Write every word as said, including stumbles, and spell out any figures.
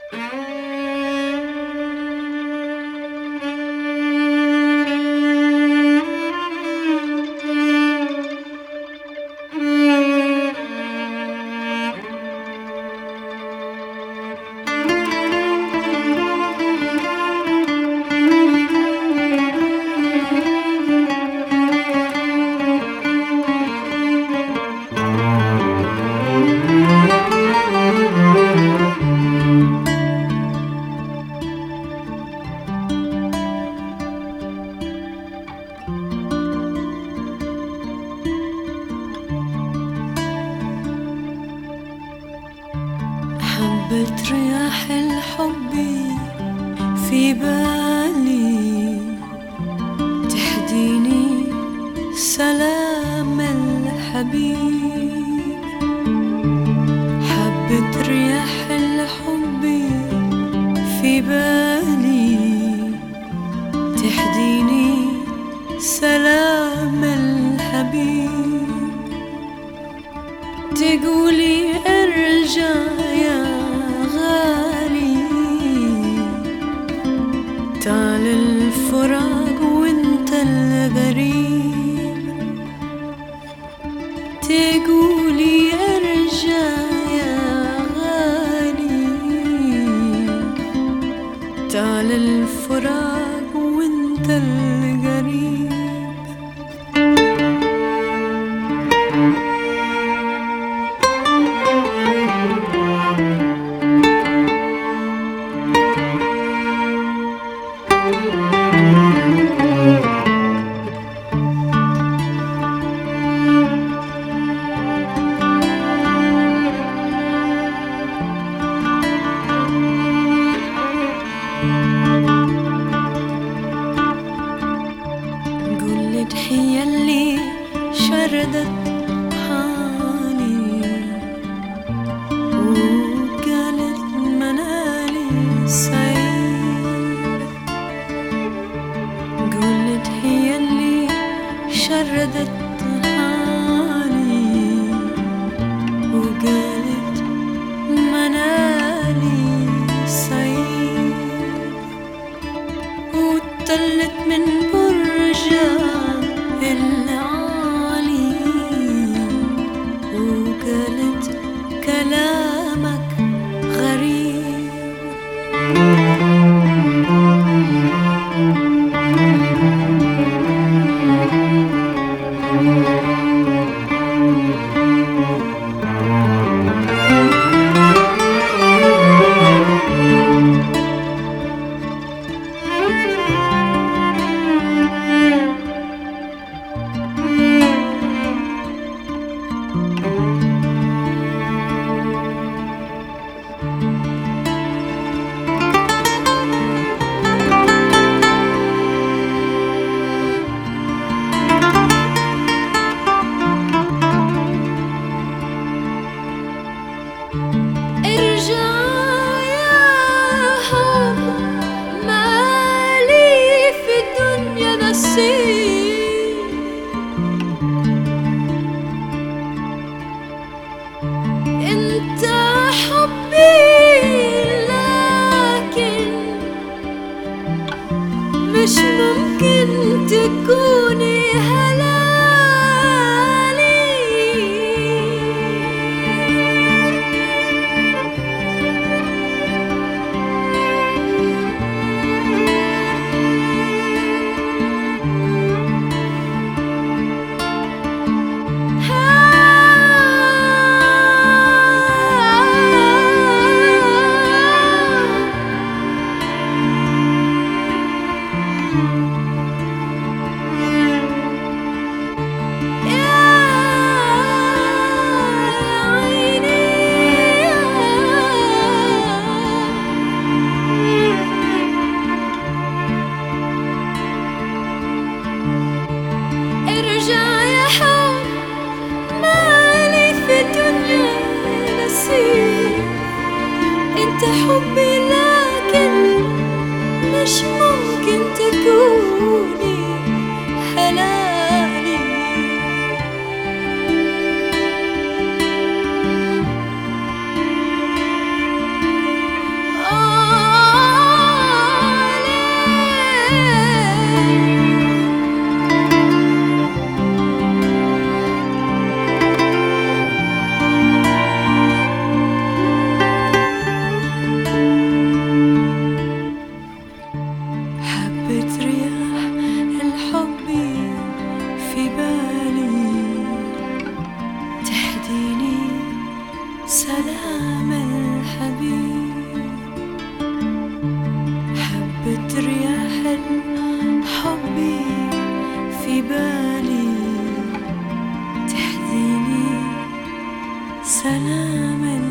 حبت رياح الحب في بالي تهديني سلام الحبيب. حبت رياح الحب في بالي تهديني سلام الحبيب. تقولي ارجع يا غالي، تعال الفراق وانت الغريب. تقولي ارجع يا غالي، تعال الفراق وانت الغريب. هي اللي شردت حالي وقالت منالي سعيد. قلت هي اللي شردت حالي وقالت منالي سعيد. وطلت من برجها العالي وقالت كلامك غريب. انت حبي لكن مش ممكن تكوني هلالي. سلام الحبيب. حبة رياح الحب في بالي تحذيني، سلام